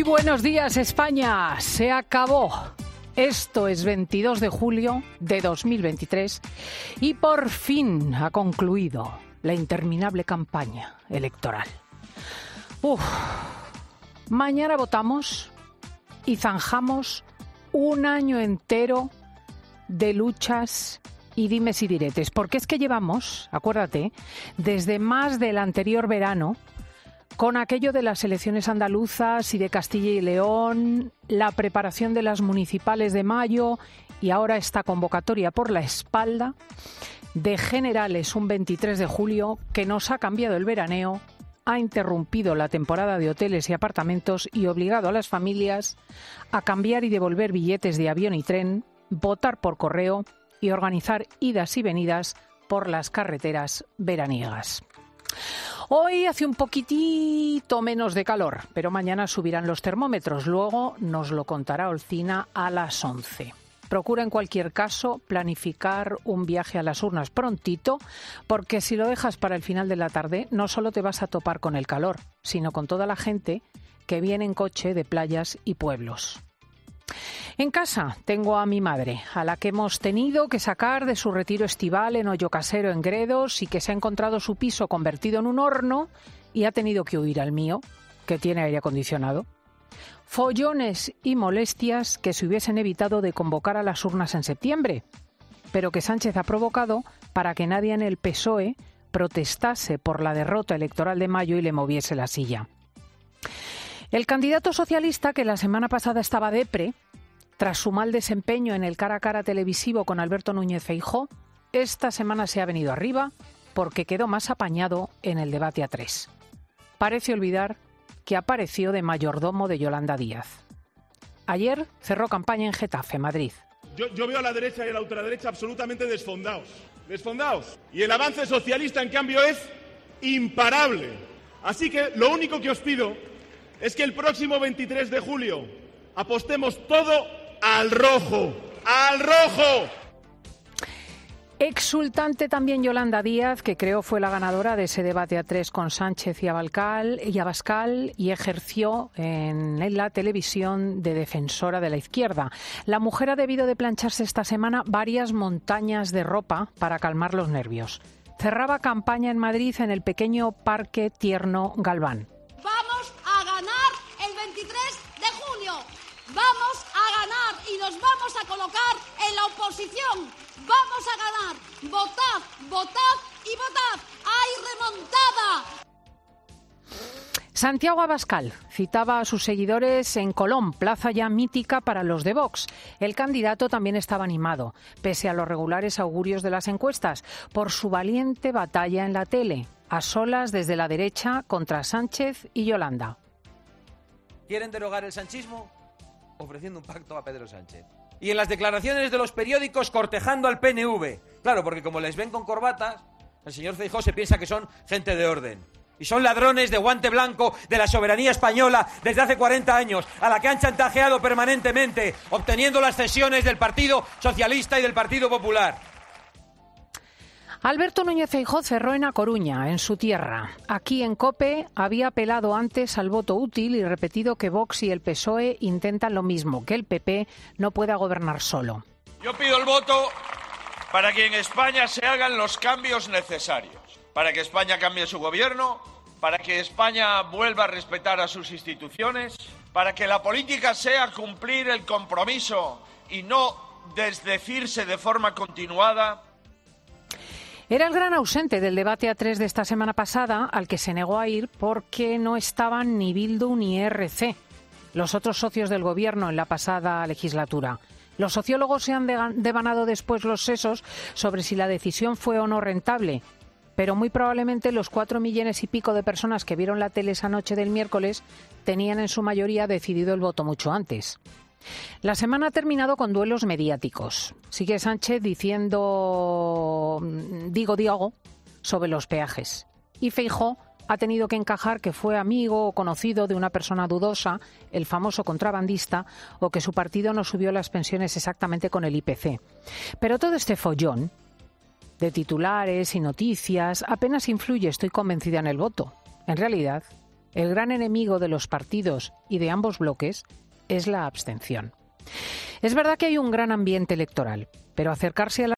Buenos días, España. Se acabó. Esto es 22 de julio de 2023 y por fin ha concluido la interminable campaña electoral. Mañana votamos y zanjamos un año entero de luchas y dimes y diretes, porque es que llevamos, acuérdate, desde más del anterior verano, con aquello de las elecciones andaluzas y de Castilla y León, la preparación de las municipales de mayo y ahora esta convocatoria por la espalda de generales un 23 de julio que nos ha cambiado el veraneo, ha interrumpido la temporada de hoteles y apartamentos y obligado a las familias a cambiar y devolver billetes de avión y tren, votar por correo y organizar idas y venidas por las carreteras veraniegas. Hoy hace un poquitito menos de calor, pero mañana subirán los termómetros. Luego nos lo contará Olcina a las 11. Procura en cualquier caso planificar un viaje a las urnas prontito, porque si lo dejas para el final de la tarde no solo te vas a topar con el calor, sino con toda la gente que viene en coche de playas y pueblos. En casa tengo a mi madre, a la que hemos tenido que sacar de su retiro estival en Hoyo Casero en Gredos y que se ha encontrado su piso convertido en un horno y ha tenido que huir al mío, que tiene aire acondicionado. Follones y molestias que se hubiesen evitado de convocar a las urnas en septiembre, pero que Sánchez ha provocado para que nadie en el PSOE protestase por la derrota electoral de mayo y le moviese la silla. El candidato socialista, que la semana pasada estaba depre, tras su mal desempeño en el cara a cara televisivo con Alberto Núñez Feijóo, esta semana se ha venido arriba porque quedó más apañado en el debate a tres. Parece olvidar que apareció de mayordomo de Yolanda Díaz. Ayer cerró campaña en Getafe, Madrid. Yo veo a la derecha y a la ultraderecha absolutamente desfondados. Y el avance socialista, en cambio, es imparable. Así que lo único que os pido es que el próximo 23 de julio apostemos todo al rojo. ¡Al rojo! Exultante también Yolanda Díaz, que creo fue la ganadora de ese debate a tres con Sánchez y Abascal y ejerció en la televisión de defensora de la izquierda. La mujer ha debido de plancharse esta semana varias montañas de ropa para calmar los nervios. Cerraba campaña en Madrid en el pequeño Parque Tierno Galván. Vamos a ganar el 23 de junio. Vamos a ganar y nos vamos a colocar en la oposición. Vamos a ganar. Votad, votad y votad. ¡Hay remontada! Santiago Abascal citaba a sus seguidores en Colón, plaza ya mítica para los de Vox. El candidato también estaba animado, pese a los regulares augurios de las encuestas, por su valiente batalla en la tele, a solas desde la derecha contra Sánchez y Yolanda. ¿Quieren derogar el sanchismo? Ofreciendo un pacto a Pedro Sánchez. Y en las declaraciones de los periódicos cortejando al PNV. Claro, porque como les ven con corbatas, el señor Feijóo se piensa que son gente de orden. Y son ladrones de guante blanco de la soberanía española desde hace 40 años, a la que han chantajeado permanentemente, obteniendo las cesiones del Partido Socialista y del Partido Popular. Alberto Núñez Feijóo cerró en A Coruña, en su tierra. Aquí en COPE había apelado antes al voto útil y repetido que Vox y el PSOE intentan lo mismo, que el PP no pueda gobernar solo. Yo pido el voto para que en España se hagan los cambios necesarios, para que España cambie su gobierno, para que España vuelva a respetar a sus instituciones, para que la política sea cumplir el compromiso y no desdecirse de forma continuada. Era el gran ausente del debate a tres de esta semana pasada, al que se negó a ir porque no estaban ni Bildu ni ERC, los otros socios del gobierno en la pasada legislatura. Los sociólogos se han devanado después los sesos sobre si la decisión fue o no rentable, pero muy probablemente los 4 millones y pico de personas que vieron la tele esa noche del miércoles tenían en su mayoría decidido el voto mucho antes. La semana ha terminado con duelos mediáticos. Sigue Sánchez diciendo digo sobre los peajes. Y Feijóo ha tenido que encajar que fue amigo o conocido de una persona dudosa, el famoso contrabandista, o que su partido no subió las pensiones exactamente con el IPC. Pero todo este follón de titulares y noticias apenas influye, estoy convencida, en el voto. En realidad, el gran enemigo de los partidos y de ambos bloques es la abstención. Es verdad que hay un gran ambiente electoral, pero acercarse a la